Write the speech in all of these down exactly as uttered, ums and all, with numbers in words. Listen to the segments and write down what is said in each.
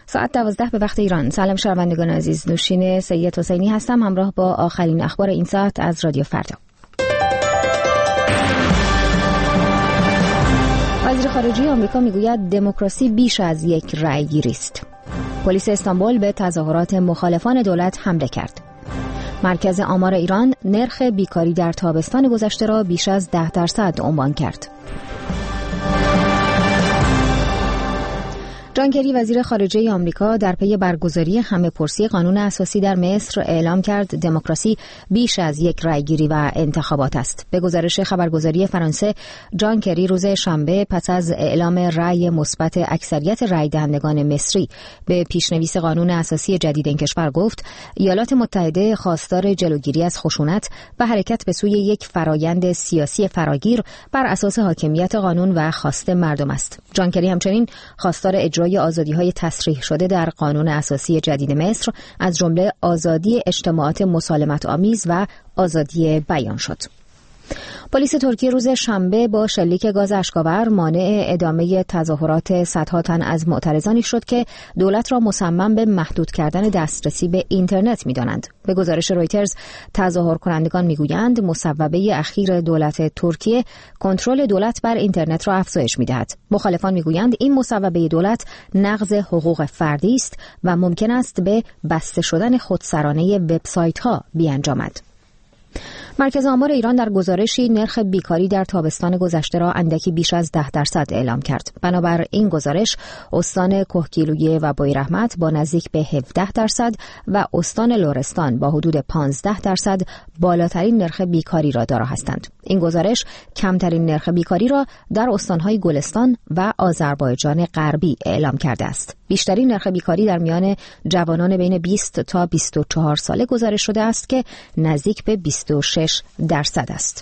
ساعت دوازده به وقت ایران. سلام شنوندگان عزیز، نوشین سید حسینی هستم همراه با آخرین اخبار این ساعت از رادیو فردا. وزیر خارجه آمریکا میگوید دموکراسی بیش از یک رأی گیری است. پلیس استانبول به تظاهرات مخالفان دولت حمله کرد. مرکز آمار ایران نرخ بیکاری در تابستان گذشته را بیش از ده درصد عنوان کرد. جان کری وزیر خارجه آمریکا در پی برگزاری همه‌پرسی قانون اساسی در مصر اعلام کرد دموکراسی بیش از یک رأیگیری و انتخابات است. به گزارش خبرگزاری فرانسه، جان کری روز شنبه پس از اعلام رأی مثبت اکثریت رأی دهندگان مصری به پیشنویس قانون اساسی جدید این کشور گفت ایالات متحده خواستار جلوگیری از خشونت و حرکت به سوی یک فرایند سیاسی فراگیر بر اساس حاکمیت قانون و خواست مردم است. جان کری همچنین خواستار اجرای آزادی‌های تصریح شده در قانون اساسی جدید مصر از جمله آزادی اجتماعات مسالمت آمیز و آزادی بیان شد. پلیس ترکیه روز شنبه با شلیک گاز اشک‌آور مانع ادامه تظاهرات صدها تن از معترضانی شد که دولت را مصمم به محدود کردن دسترسی به اینترنت می‌دانند. به گزارش رویترز، تظاهر کنندگان می‌گویند مصوبه اخیر دولت ترکیه کنترل دولت بر اینترنت را افزایش می‌دهد. مخالفان می‌گویند این مصوبه دولت نقض حقوق فردی است و ممکن است به بسته شدن خودسرانه وبسایت‌ها بیانجامد. مرکز آمار ایران در گزارشی نرخ بیکاری در تابستان گذشته را اندکی بیش از ده درصد اعلام کرد. بنابر این گزارش استان کهگیلویه و بویرحمت با نزدیک به هفده درصد و استان لرستان با حدود پانزده درصد بالاترین نرخ بیکاری را دارا هستند. این گزارش کمترین نرخ بیکاری را در استانهای گلستان و آذربایجان غربی اعلام کرده است. بیشترین نرخ بیکاری در میان جوانان بین بیست تا بیست و چهار ساله گزارش شده است که نزدیک به بیست و شش درصد است.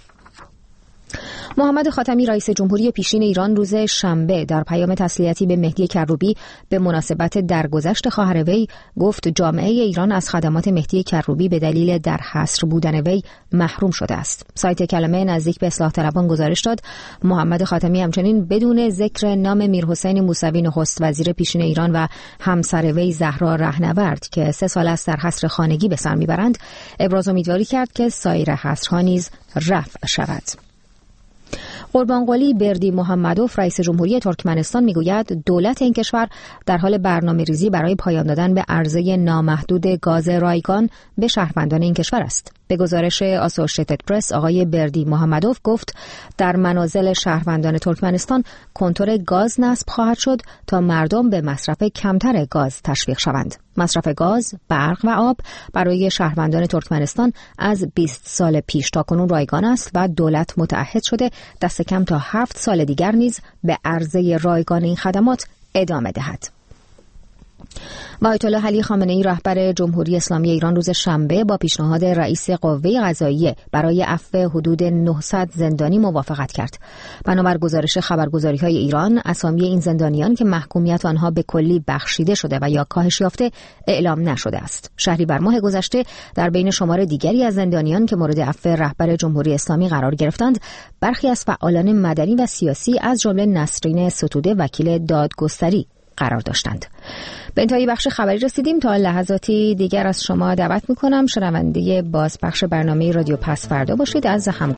محمد خاتمی رئیس جمهوری پیشین ایران روز شنبه در پیام تسلیتی به مهدی کروبی به مناسبت درگذشت خواهر وی گفت جامعه ایران از خدمات مهدی کروبی به دلیل در حصر بودن وی محروم شده است. سایت کلمه نزدیک به اصلاح طلبان گزارش داد محمد خاتمی همچنین بدون ذکر نام میرحسین موسوی نخست وزیر پیشین ایران و همسر وی زهرا رهنورد که سه سال است در حصر خانگی به سر میبرند ابراز امیدواری کرد که سایر حصرها نیز رفع شود. قربانقلی بردی محمدوف رئیس جمهوری ترکمنستان میگوید دولت این کشور در حال برنامه‌ریزی برای پایان دادن به عرضه نامحدود گاز رایگان به شهروندان این کشور است. به گزارش آسوشیتد پرس آقای بردی محمدوف گفت در منازل شهروندان ترکمنستان کنتور گاز نصب خواهد شد تا مردم به مصرف کمتر گاز تشویق شوند. مصرف گاز، برق و آب برای شهروندان ترکمنستان از بیست سال پیش تاکنون رایگان است و دولت متعهد شده دست کم تا هفت سال دیگر نیز به عرضه رایگان این خدمات ادامه دهد. و آیت الله علی خامنه ای رهبر جمهوری اسلامی ایران روز شنبه با پیشنهاد رئیس قوه قضاییه برای عفو حدود نهصد زندانی موافقت کرد. بنابر گزارش خبرگزاری‌های ایران اسامی این زندانیان که محکومیت آنها به کلی بخشیده شده و یا کاهش یافته اعلام نشده است. شهریور ماه گذشته در بین شمار دیگری از زندانیان که مورد عفو رهبر جمهوری اسلامی قرار گرفتند برخی از فعالان مدنی و سیاسی از جمله نسرین ستوده وکیل دادگستری قرار داشتند. به انتهای بخش خبری رسیدیم. تا لحظاتی دیگر از شما دعوت میکنم شنونده بازپخش برنامه رادیو پس فردا باشید. از هم